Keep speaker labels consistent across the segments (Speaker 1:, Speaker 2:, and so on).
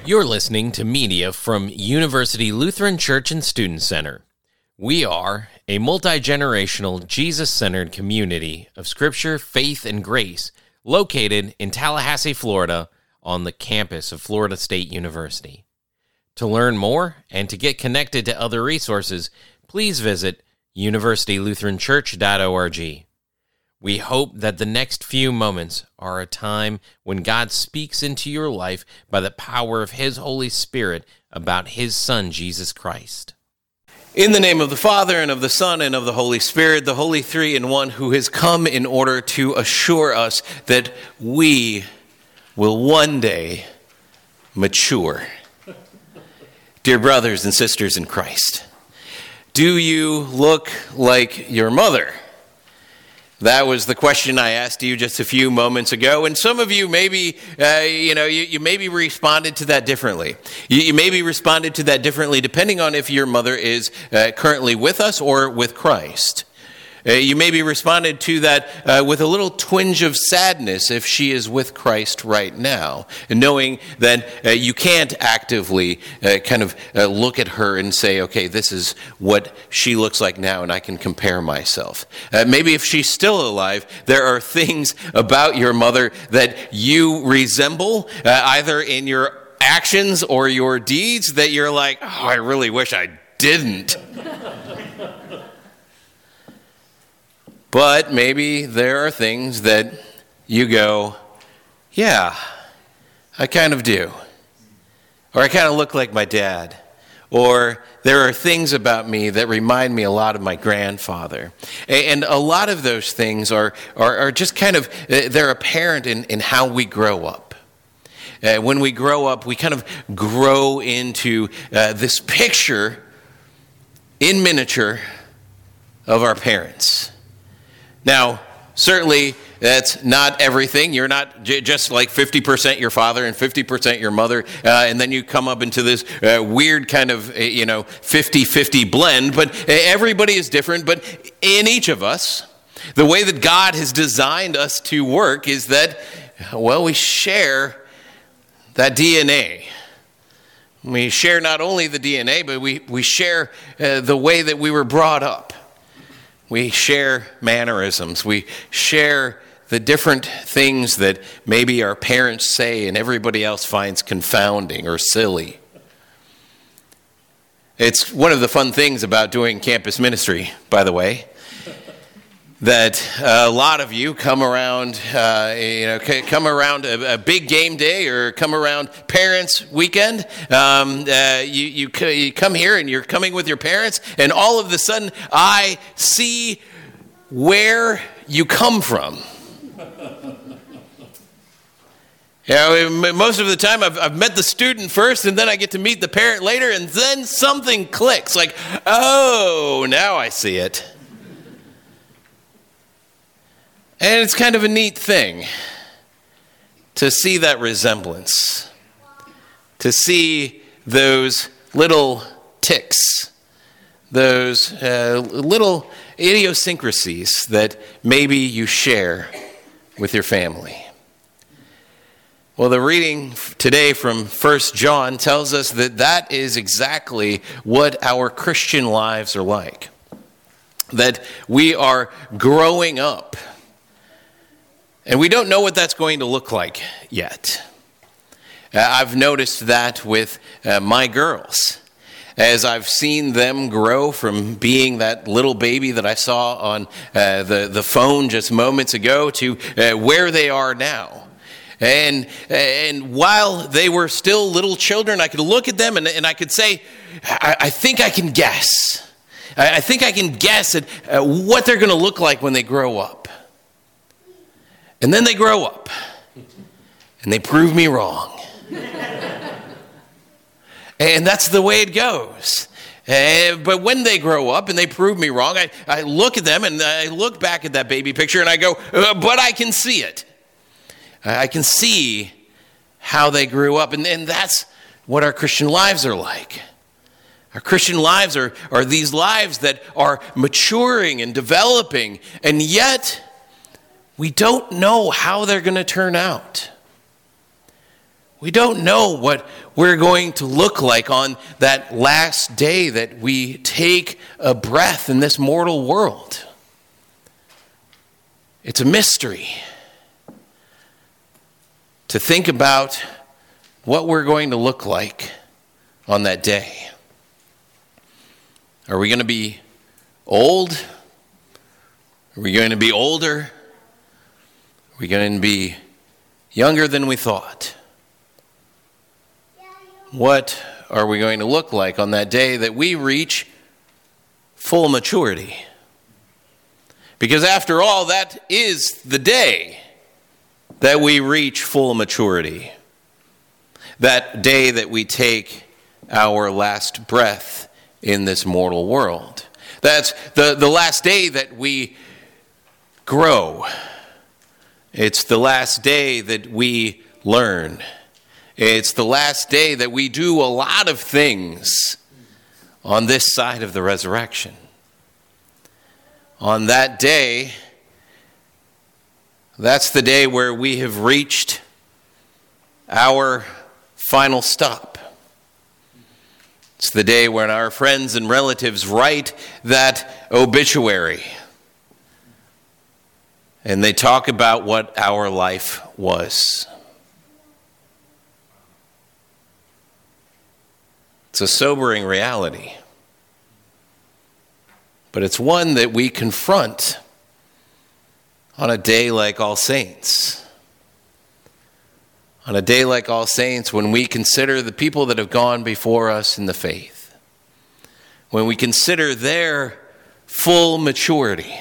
Speaker 1: You're listening to media from University Lutheran Church and Student Center. We are a multi-generational, Jesus-centered community of Scripture, faith, and grace located in Tallahassee, Florida, on the campus of Florida State University. To learn more and to get connected to other resources, please visit universitylutheranchurch.org. We hope that the next few moments are a time when God speaks into your life by the power of His Holy Spirit about His Son, Jesus Christ.
Speaker 2: In the name of the Father, and of the Son, and of the Holy Spirit, the Holy Three in One, who has come in order to assure us that we will one day mature. Dear brothers and sisters in Christ, do you look like your mother? That was the question I asked you just a few moments ago, and some of you maybe, you maybe responded to that differently. You maybe responded to that differently depending on if your mother is currently with us or with Christ. You maybe responded to that with a little twinge of sadness if she is with Christ right now, and knowing that you can't actively look at her and say, okay, this is what she looks like now, and I can compare myself. Maybe if she's still alive, there are things about your mother that you resemble, either in your actions or your deeds, that you're like, oh, I really wish I didn't. But maybe there are things that you go, yeah, I kind of do. Or I kind of look like my dad. Or there are things about me that remind me a lot of my grandfather. And a lot of those things are just kind of, they're apparent in how we grow up. When we grow up, we kind of grow into this picture in miniature of our parents. Now, certainly that's not everything. You're not just like 50% your father and 50% your mother, and then you come up into this weird kind of, 50-50 blend. But everybody is different. But in each of us, the way that God has designed us to work is that, well, we share that DNA. We share not only the DNA, but we share the way that we were brought up. We share mannerisms. We share the different things that maybe our parents say and everybody else finds confounding or silly. It's one of the fun things about doing campus ministry, by the way, that a lot of you come around, come around a big game day or come around parents' weekend. You come here and you're coming with your parents, and all of a sudden I see where you come from. Most of the time I've met the student first, and then I get to meet the parent later, and then something clicks. Like, oh, now I see it. And it's kind of a neat thing to see that resemblance, to see those little ticks, those little idiosyncrasies that maybe you share with your family. Well, the reading today from 1 John tells us that that is exactly what our Christian lives are like, that we are growing up. And we don't know what that's going to look like yet. I've noticed that with my girls, as I've seen them grow from being that little baby that I saw on the phone just moments ago to where they are now. And while they were still little children, I could look at them and I could say, I think I can guess. I think I can guess at what they're going to look like when they grow up. And then they grow up, and they prove me wrong. And that's the way it goes. But when they grow up and they prove me wrong, I look at them and I look back at that baby picture and I go, but I can see it. I can see how they grew up. And that's what our Christian lives are like. Our Christian lives are these lives that are maturing and developing, and yet we don't know how they're going to turn out. We don't know what we're going to look like on that last day that we take a breath in this mortal world. It's a mystery to think about what we're going to look like on that day. Are we going to be old? Are we going to be older? Are we going to be younger than we thought? What are we going to look like on that day that we reach full maturity? Because after all, that is the day that we reach full maturity. That day that we take our last breath in this mortal world. That's the last day that we grow. It's the last day that we learn. It's the last day that we do a lot of things on this side of the resurrection. On that day, that's the day where we have reached our final stop. It's the day when our friends and relatives write that obituary. And they talk about what our life was. It's a sobering reality. But it's one that we confront on a day like All Saints. On a day like All Saints, when we consider the people that have gone before us in the faith. When we consider their full maturity.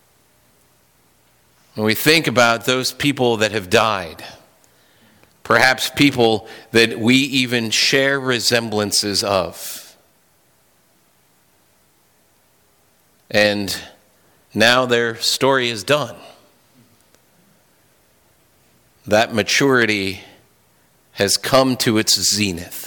Speaker 2: When we think about those people that have died. Perhaps people that we even share resemblances of. And now their story is done. That maturity has come to its zenith.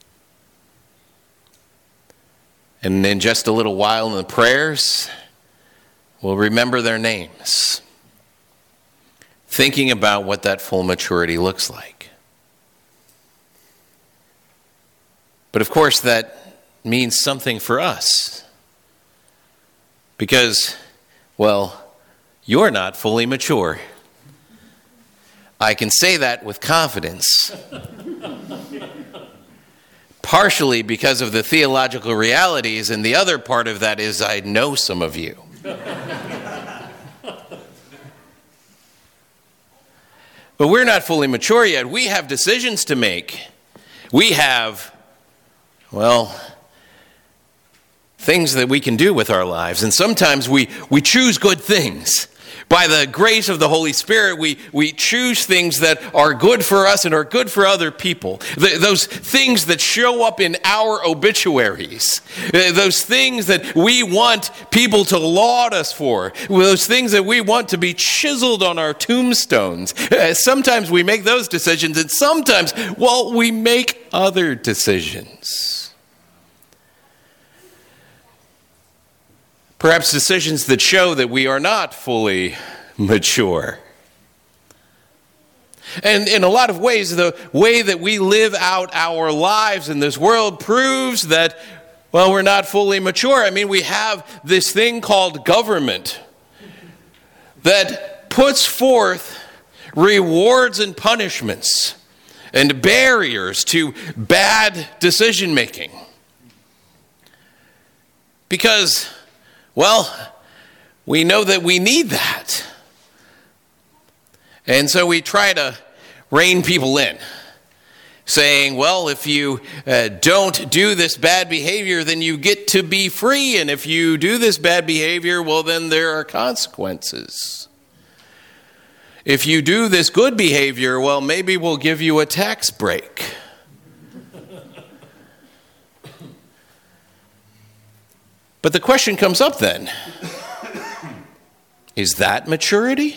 Speaker 2: And in just a little while in the prayers, we'll remember their names, thinking about what that full maturity looks like. But of course, that means something for us. Because, well, you're not fully mature. I can say that with confidence. Partially because of the theological realities, and the other part of that is I know some of you. But we're not fully mature yet. We have decisions to make. We have, well, things that we can do with our lives. And sometimes we choose good things. By the grace of the Holy Spirit, we choose things that are good for us and are good for other people. Those things that show up in our obituaries. Those things that we want people to laud us for. Those things that we want to be chiseled on our tombstones. Sometimes we make those decisions, and sometimes, well, we make other decisions. Perhaps decisions that show that we are not fully mature. And in a lot of ways, the way that we live out our lives in this world proves that, well, we're not fully mature. I mean, we have this thing called government that puts forth rewards and punishments and barriers to bad decision making. Because, well, we know that we need that. And so we try to rein people in, saying, well, if you don't do this bad behavior, then you get to be free. And if you do this bad behavior, well, then there are consequences. If you do this good behavior, well, maybe we'll give you a tax break. But the question comes up then, is that maturity?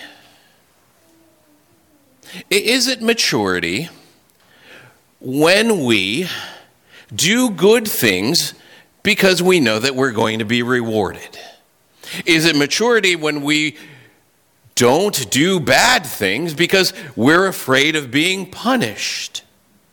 Speaker 2: Is it maturity when we do good things because we know that we're going to be rewarded? Is it maturity when we don't do bad things because we're afraid of being punished?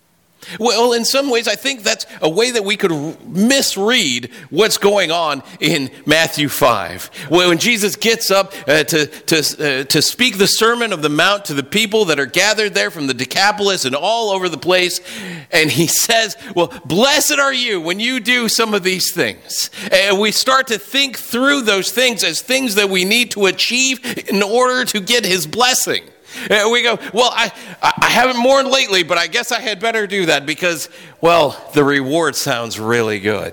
Speaker 2: Well, in some ways, I think that's a way that we could misread what's going on in Matthew 5. When Jesus gets up to speak the Sermon of the Mount to the people that are gathered there from the Decapolis and all over the place, and he says, well, blessed are you when you do some of these things. And we start to think through those things as things that we need to achieve in order to get his blessing. We go, well, I haven't mourned lately, but I guess I had better do that because, well, the reward sounds really good.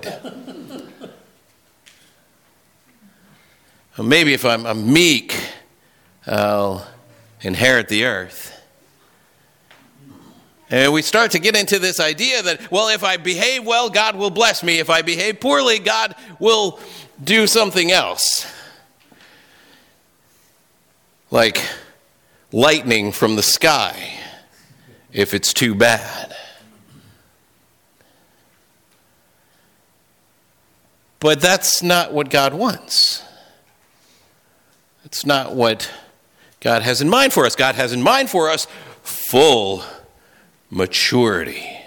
Speaker 2: Well, maybe if I'm meek, I'll inherit the earth. And we start to get into this idea that, well, if I behave well, God will bless me. If I behave poorly, God will do something else. Like lightning from the sky if it's too bad. But that's not what God wants. It's not what God has in mind for us. God has in mind for us full maturity.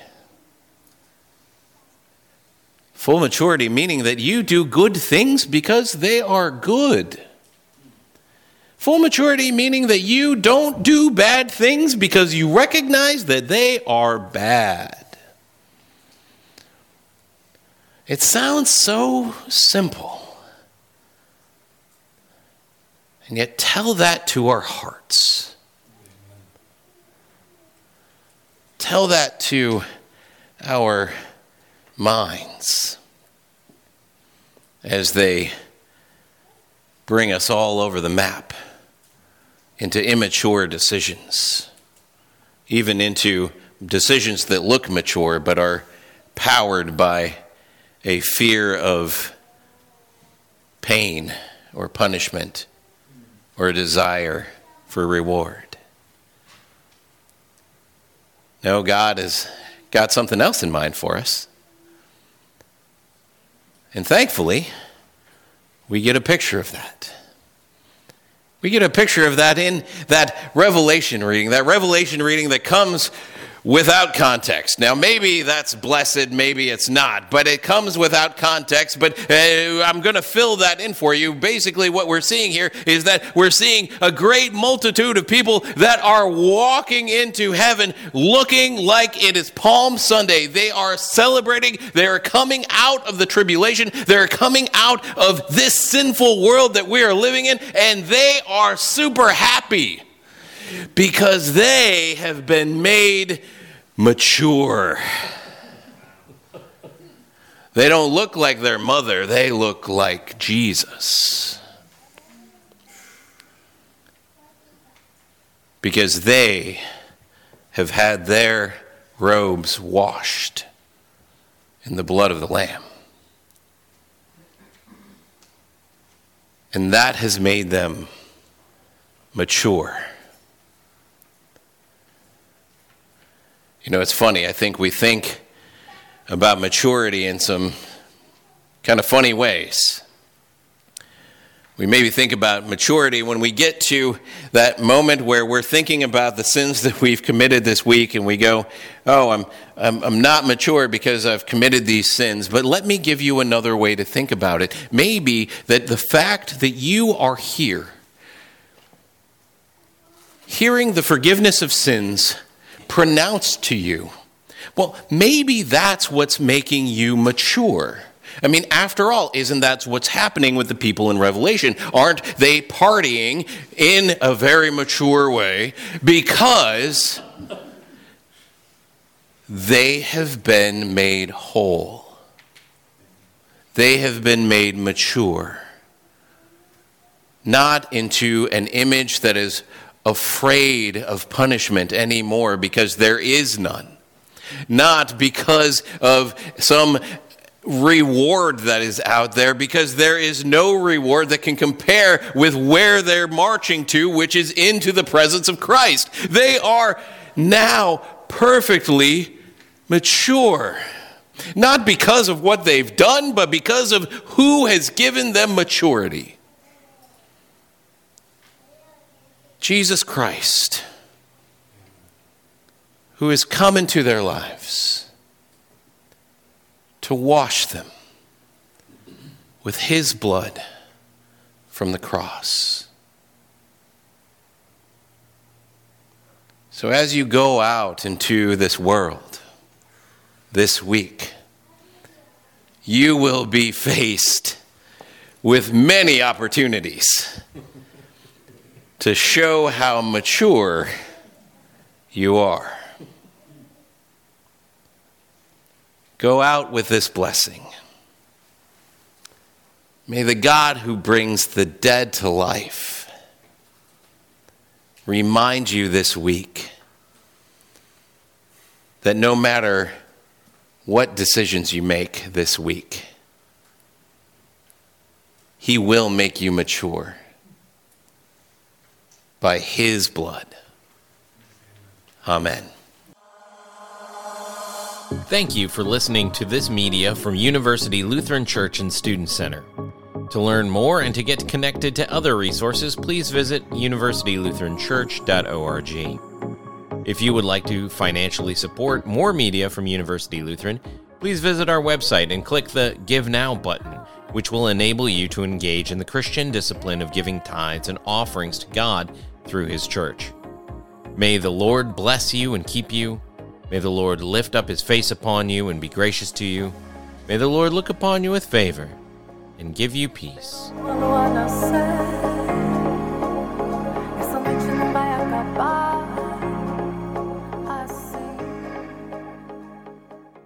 Speaker 2: Full maturity meaning that you do good things because they are good. Full maturity meaning that you don't do bad things because you recognize that they are bad. It sounds so simple. And yet tell that to our hearts. Tell that to our minds as they bring us all over the map into immature decisions, even into decisions that look mature but are powered by a fear of pain or punishment or a desire for reward. No, God has got something else in mind for us. And thankfully, we get a picture of that. We get a picture of that in that Revelation reading that comes without context. Now, maybe that's blessed, maybe it's not, but it comes without context, but I'm going to fill that in for you. Basically, what we're seeing here is that we're seeing a great multitude of people that are walking into heaven looking like it is Palm Sunday. They are celebrating. They are coming out of the tribulation. They're coming out of this sinful world that we are living in, and they are super happy because they have been made mature. They don't look like their mother. They look like Jesus. Because they have had their robes washed in the blood of the Lamb. And that has made them mature. You know, it's funny. I think we think about maturity in some kind of funny ways. We maybe think about maturity when we get to that moment where we're thinking about the sins that we've committed this week and we go, oh, I'm not mature because I've committed these sins. But let me give you another way to think about it. Maybe that the fact that you are here, hearing the forgiveness of sins pronounced to you, well, maybe that's what's making you mature. I mean, after all, isn't that what's happening with the people in Revelation? Aren't they partying in a very mature way because they have been made whole? They have been made mature. Not into an image that is afraid of punishment anymore because there is none. Not because of some reward that is out there, because there is no reward that can compare with where they're marching to, which is into the presence of Christ. They are now perfectly mature. Not because of what they've done, but because of who has given them maturity. Jesus Christ, who has come into their lives to wash them with his blood from the cross. So as you go out into this world this week, you will be faced with many opportunities to show how mature you are. Go out with this blessing. May the God who brings the dead to life remind you this week that no matter what decisions you make this week, he will make you mature by his blood. Amen.
Speaker 1: Thank you for listening to this media from University Lutheran Church and Student Center. To learn more and to get connected to other resources, please visit universitylutheranchurch.org. If you would like to financially support more media from University Lutheran, please visit our website and click the Give Now button, which will enable you to engage in the Christian discipline of giving tithes and offerings to God through his church. May the Lord bless you and keep you. May the Lord lift up his face upon you and be gracious to you. May the Lord look upon you with favor and give you peace.